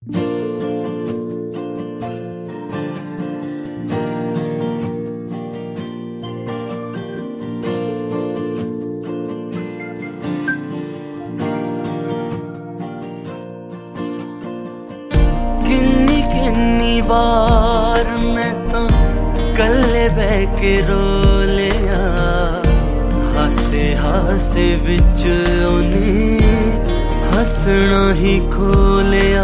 किन्नी किन्नी बार मैं तो कल्ले बह के रो लिया, हासे हासे विच उन्हें हसना ही खो लिया,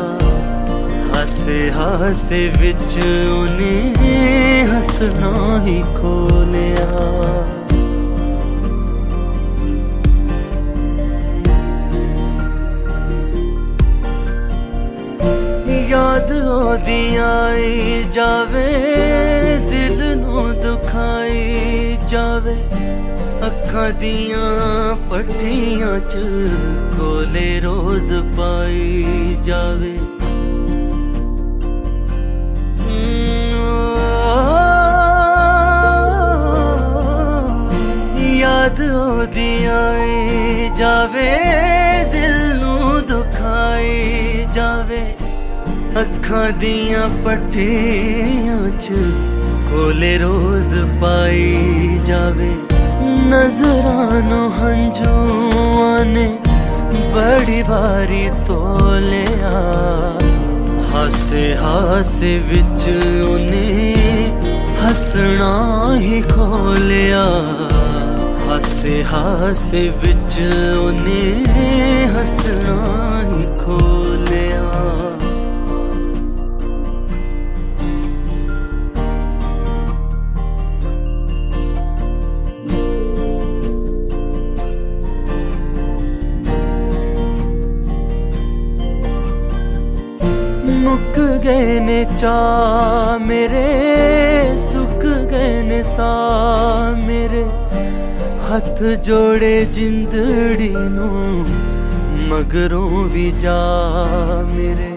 हासे हासे विच उन्हें हसना ही खो लिया। याद ओदी आई जावे, दिल नू दुखाई जावे, अखां दियां पट्टियां च कोले रोज पाई जावे। याद ओदी आई जावे, दिल नू दुखाई जावे, अखां दियां पट्टियां च कोले रोज पाई जावे। नजरां नू हंझुआं ने बड़ी बारी तोलिया, हासे हासे विच उन्हें हसना ही खोलिया, हासे हासे विच उन्हें हसना ही खोलिया। मुक गए ने चा मेरे, सुक गए ने सा मेरे, हथ जोड़े जिंदड़ी नू मगरों भी जा मेरे।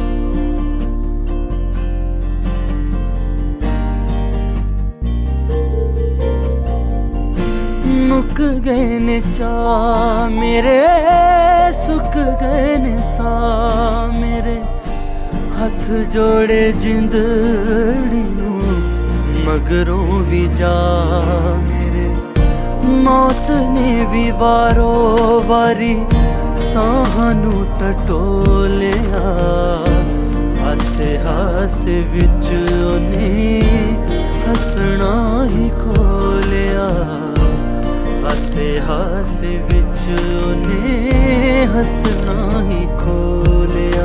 मुक गए ने चा मेरे, सुक गए ने सा मेरे, हथ जोड़े जिंदड़ी नू मगरों भी जा मेरे। मौत ने भी वारो वारी सानू टटोलिया, हासे हासे विच उन्हें हसना ही खोलिया, हासे हासे विच उन्हें हसना ही खोलिया।